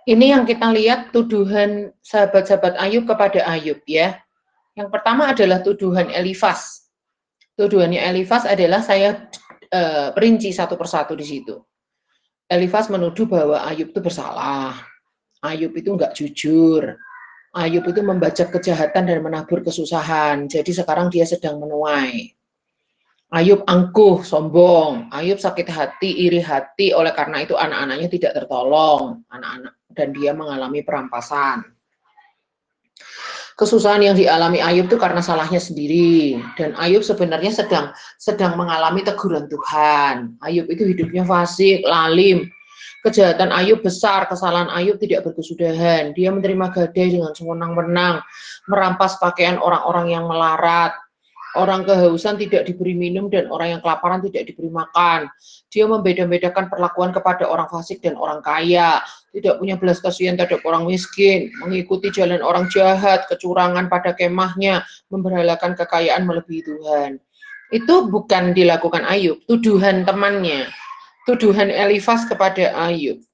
Ini yang kita lihat tuduhan sahabat-sahabat Ayub kepada Ayub ya. Yang pertama adalah tuduhan Elifas. Tuduhannya Elifas adalah saya perinci satu persatu di situ. Elifas menuduh bahwa Ayub itu bersalah. Ayub itu nggak jujur. Ayub itu membajak kejahatan dan menabur kesusahan. Jadi sekarang dia sedang menuai. Ayub angkuh, sombong. Ayub sakit hati, iri hati. Oleh karena itu anak-anaknya tidak tertolong. Anak-anak dan dia mengalami perampasan. Kesusahan yang dialami Ayub itu karena salahnya sendiri. Dan Ayub sebenarnya sedang mengalami teguran Tuhan. Ayub itu hidupnya fasik, lalim. Kejahatan Ayub besar, kesalahan Ayub tidak berkesudahan. Dia menerima gadai dengan sewenang-wenang, merampas pakaian orang-orang yang melarat. Orang kehausan tidak diberi minum dan orang yang kelaparan tidak diberi makan. Dia membeda-bedakan perlakuan kepada orang fasik dan orang kaya. Tidak punya belas kasihan terhadap orang miskin. Mengikuti jalan orang jahat, kecurangan pada kemahnya, memberhalakan kekayaan melebihi Tuhan. Itu bukan dilakukan Ayub, tuduhan temannya. Tuduhan Elifas kepada Ayub.